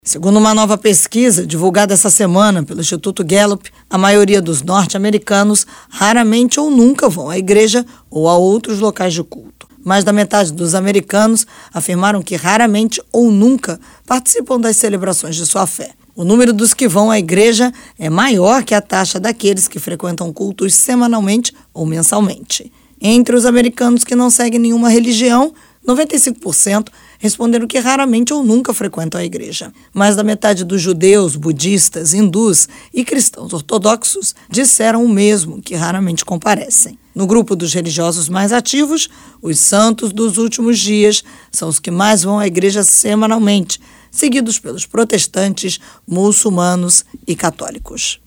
Segundo uma nova pesquisa divulgada essa semana pelo Instituto Gallup, a maioria dos norte-americanos raramente ou nunca vão à igreja ou a outros locais de culto. Mais da metade dos americanos afirmaram que raramente ou nunca participam das celebrações de sua fé. O número dos que vão à igreja é maior que a taxa daqueles que frequentam cultos semanalmente ou mensalmente. Entre os americanos que não seguem nenhuma religião, 95% responderam que raramente ou nunca frequentam a igreja. Mais da metade dos judeus, budistas, hindus e cristãos ortodoxos disseram o mesmo, que raramente comparecem. No grupo dos religiosos mais ativos, os santos dos últimos dias são os que mais vão à igreja semanalmente, seguidos pelos protestantes, muçulmanos e católicos.